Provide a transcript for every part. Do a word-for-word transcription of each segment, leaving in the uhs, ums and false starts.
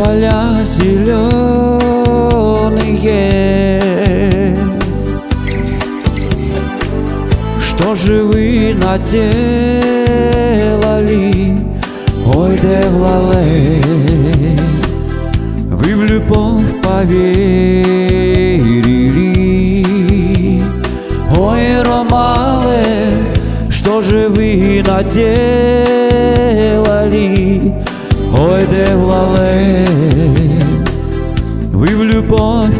поля зеленые, что же вы наделали, ой, девлале? Вы в любовь поверили, ой, ромале, что же вы наделали, ой, девлале? Вы в любовь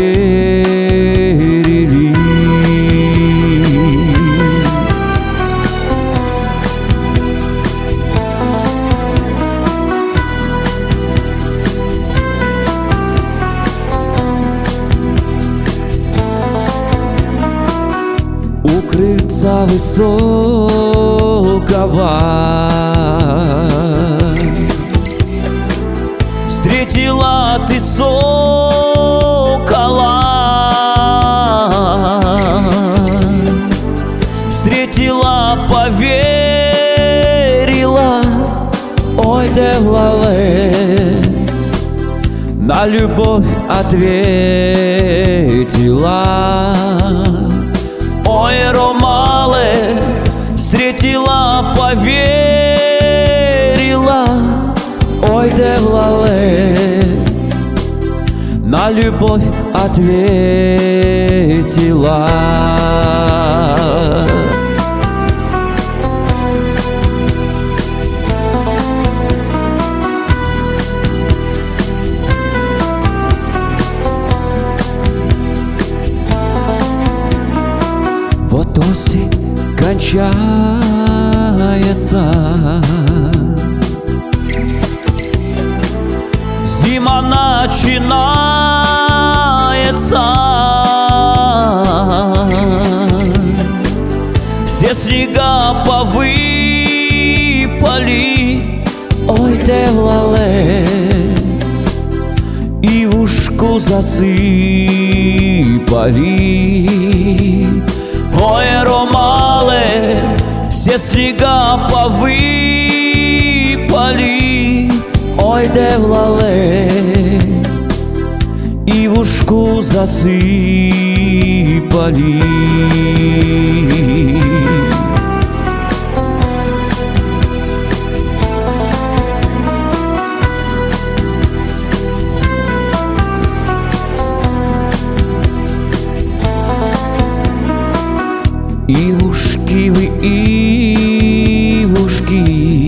поверили. У крыльца высокого встретила ты сокола, встретила, поверила, ой, девлале, на любовь ответила. Ой, ромале, встретила, поверила, ой, девлале, на любовь ответила. Вот осень кончается, зима начинается, все снега повыпали, ой, девлале, ивушку засыпали. Ой, ромале, все снега повыпали, ой, девлале, ивушку засыпали. Ивушки вы, ивушки,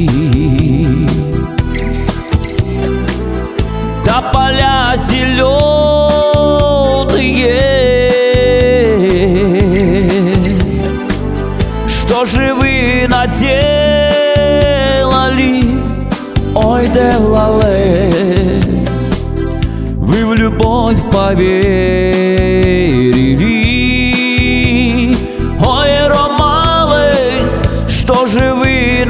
да поля зеленые, что же вы наделали, ой, девлале? Вы в любовь поверили. Что же вы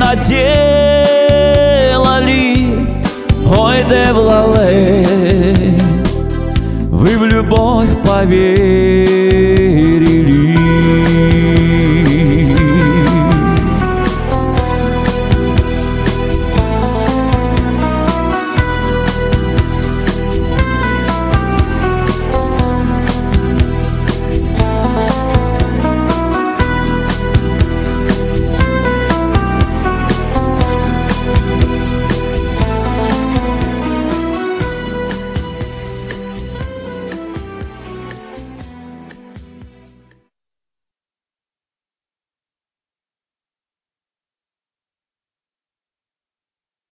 наделали, ой, девлале? Вы в любовь поверили.